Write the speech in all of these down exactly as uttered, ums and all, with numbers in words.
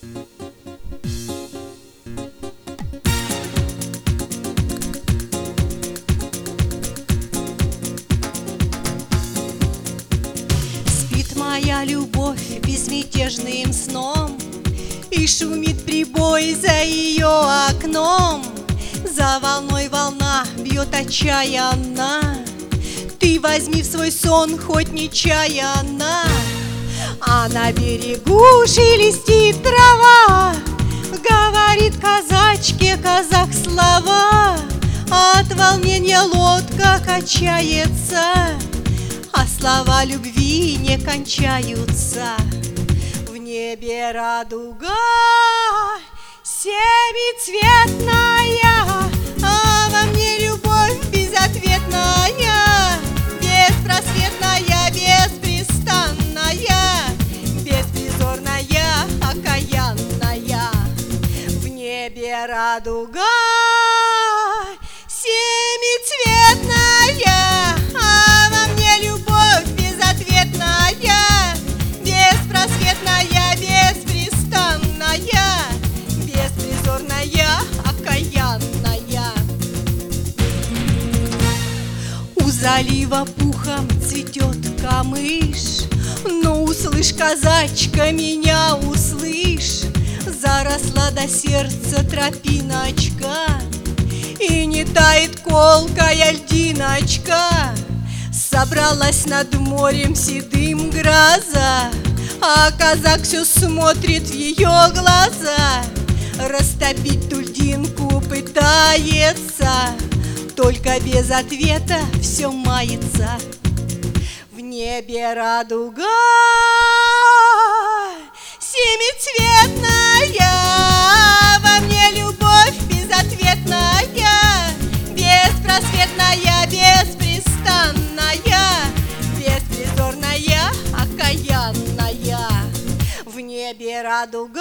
Спит моя любовь безмятежным сном, и шумит прибой за ее окном. За волной волна бьет отчаянно, ты возьми в свой сон хоть нечаянно. А на берегу шелестит трава, говорит казачке казах слова. От волнения лодка качается, а слова любви не кончаются. В небе радуга семицветная, а во мне любовь безответная, беспросветная, беспрестанная, беспризорная, окаянная. В небе радуга семицветная, а во мне любовь безответная, беспросветная, беспрестанная, беспризорная, окаянная. У залива пухом цветет камыш, но услышь, казачка, меня услышь. Заросла до сердца тропиночка, и не тает колкая льдиночка. Собралась над морем седым гроза, а казак все смотрит в ее глаза. Растопить ту льдинку пытается, только без ответа все мается. В небе радуга семицветная, во мне любовь безответная, беспросветная, беспрестанная, беспризорная, окаянная. В небе радуга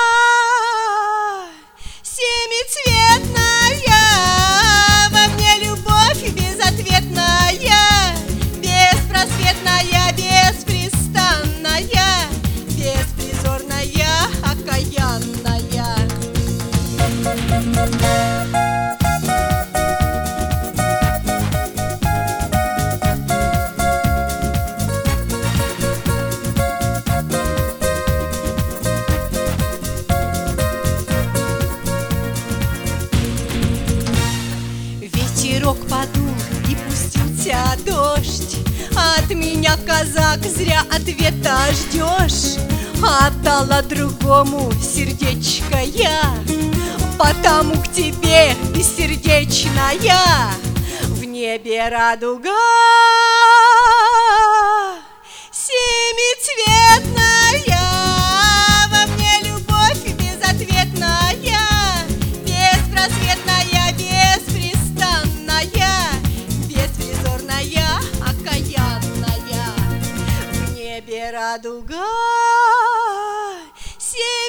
семицветная, во мне любовь безответная, беспросветная, беспрестанная, беспризорная, окаянная. Ветерок подул и пустился дождь, от меня, казак, зря ответа ждешь. Отдала другому сердечко я, потому к тебе бессердечная. В небе радуга семицветная, во мне любовь безответная, беспросветная, беспрестанная, беспризорная, окаянная. В небе радуга семицветная.